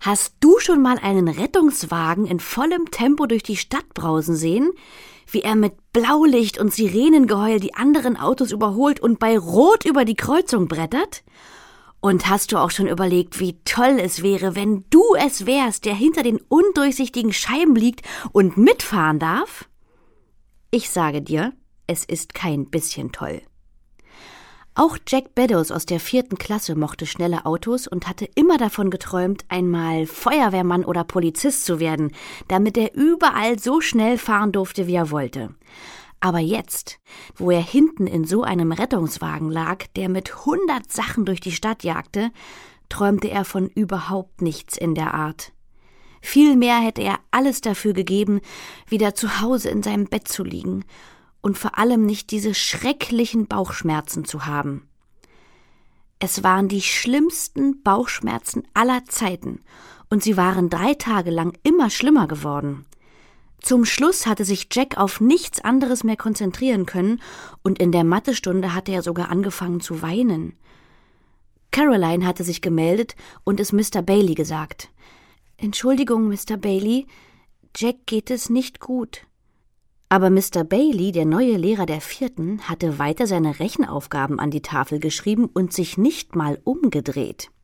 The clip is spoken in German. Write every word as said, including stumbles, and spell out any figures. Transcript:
Hast du schon mal einen Rettungswagen in vollem Tempo durch die Stadt brausen sehen? Wie er mit Blaulicht und Sirenengeheul die anderen Autos überholt und bei Rot über die Kreuzung brettert? Und hast du auch schon überlegt, wie toll es wäre, wenn du es wärst, der hinter den undurchsichtigen Scheiben liegt und mitfahren darf? Ich sage dir, es ist kein bisschen toll. Auch Jack Beddoes aus der vierten Klasse mochte schnelle Autos und hatte immer davon geträumt, einmal Feuerwehrmann oder Polizist zu werden, damit er überall so schnell fahren durfte, wie er wollte. Aber jetzt, wo er hinten in so einem Rettungswagen lag, der mit hundert Sachen durch die Stadt jagte, träumte er von überhaupt nichts in der Art. Vielmehr hätte er alles dafür gegeben, wieder zu Hause in seinem Bett zu liegen und vor allem nicht diese schrecklichen Bauchschmerzen zu haben. Es waren die schlimmsten Bauchschmerzen aller Zeiten und sie waren drei Tage lang immer schlimmer geworden. Zum Schluss hatte sich Jack auf nichts anderes mehr konzentrieren können und in der Mathestunde hatte er sogar angefangen zu weinen. Caroline hatte sich gemeldet und es Mister Bailey gesagt. »Entschuldigung, Mister Bailey, Jack geht es nicht gut.« Aber Mister Bailey, der neue Lehrer der Vierten, hatte weiter seine Rechenaufgaben an die Tafel geschrieben und sich nicht mal umgedreht.